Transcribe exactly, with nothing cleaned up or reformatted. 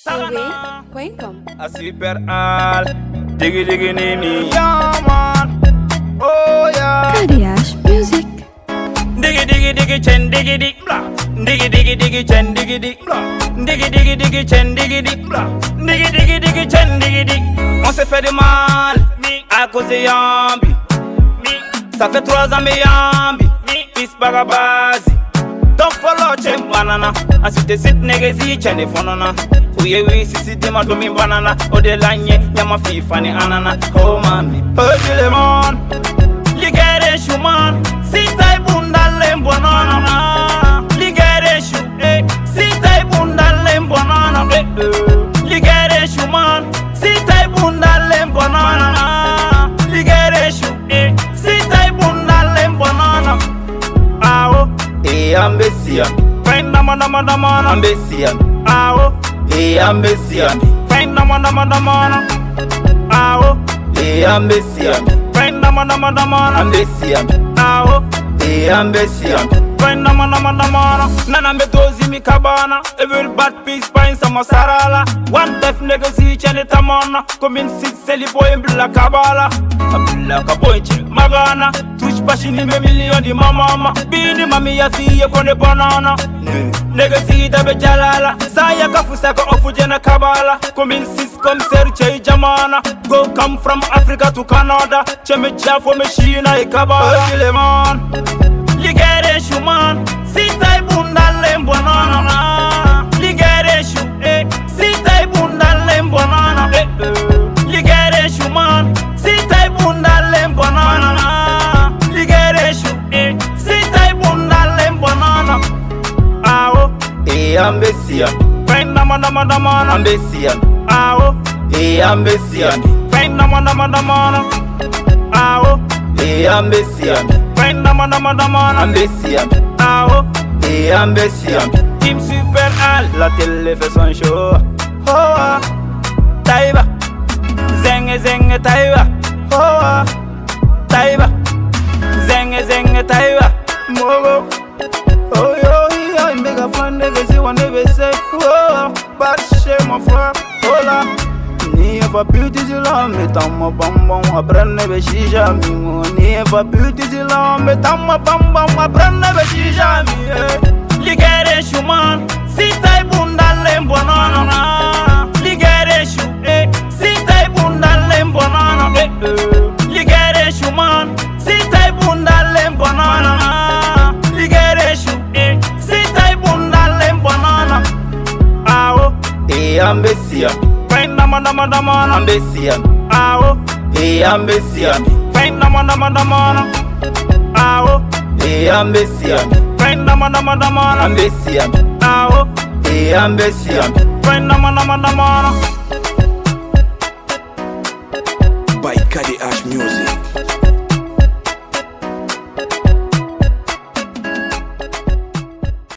Away, welcome. A super al Diggy diggy nini Yeah man Oh yeah Kadiash Music. Diggy diggy diggy chen diggy dig blah Diggy diggy diggy chen diggy dig blah Diggy diggy diggy chen diggy dig blah Diggy diggy diggy chen diggy dig. On s'est fait du mal à cause de Yambi. Ça fait trois ans mais Yambi Peace bagabazi. Don't follow chen banana. Ensuite sit negezi chen de fonana. Uye we sisi de ma domi banana. Ode lanye yama fifa ni anana. Oh mami oh dilemon Ligere shuman Sita ibunda lembo nana Ligere shu eh Sita ibunda lembo nana eh Ligere shuman Sita ibunda lembo nana Ligere shu eh Sita ibunda lembo nana Awo eh ambesia Find nama nama nama ambesia Awo eh ambesia Find nama nama nama Awo eh ambesia Find nama nama nama ambesia Awo eh ambesia Find nama nama nama Nana metozi mi kabana Every bad piece pine sama sarala One deaf nigga si chane tamana Komin sit seli boy mbila kabala Abila kaboy che magana Touch pashini me million di mama Bini mami ya siye kone banana Nigga si tabe jalala Saya kafusa ko ofu jena kabala Komin sis kom seru che jamana Go come from Africa to Canada Che me jafo me shina e kabala Dilemon Ligere shuman Sita ibunda lembo nana Ligere shu eh Sita ibunda lembo nana eh Ligere shuman Sita ibunda lembo nana Ligere shu eh Sita ibunda lembo nana Awo eh ambesia Find nama nama nama ambesia Awo eh ambesia Find nama nama nama Awo eh ambesia Find nama nama nama ambesia Awo eh ambesia Team Super Al La télé fait son show Oh ah Taïba Zenge zenge taïba Oh ah Taïba Zenge zenge taïba Mogo Oh yo yo Mega fan nigga si one nigga say Oh bad shit my friend Hola Ni fa beauty si la me tamma bam bam Aprende be shisha mi Ni fa beauty si la me tamma bam bam Aprende be shisha mi Ligere shuman Sita ibunda lembo nana Ligere shu eh Sita ibunda lembo nana eh Ligere shuman Sita ibunda lembo nana Ligere shu eh Sita ibunda lembo nana Awo eh ambesia Find nama nama nama ambesia Awo eh ambesia Find nama nama nama Awo eh ambesia Find nama nama nama ambesia Awo eh ambesia Find nama nama nama By Kadiash Music.